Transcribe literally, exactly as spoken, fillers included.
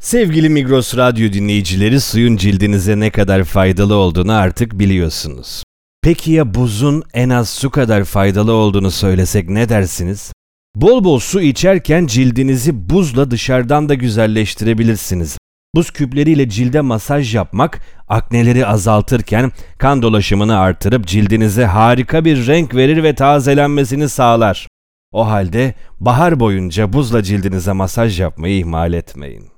Sevgili Migros Radyo dinleyicileri, suyun cildinize ne kadar faydalı olduğunu artık biliyorsunuz. Peki ya buzun en az su kadar faydalı olduğunu söylesek ne dersiniz? Bol bol su içerken cildinizi buzla dışarıdan da güzelleştirebilirsiniz. Buz küpleriyle cilde masaj yapmak, akneleri azaltırken kan dolaşımını artırıp cildinize harika bir renk verir ve tazelenmesini sağlar. O halde bahar boyunca buzla cildinize masaj yapmayı ihmal etmeyin.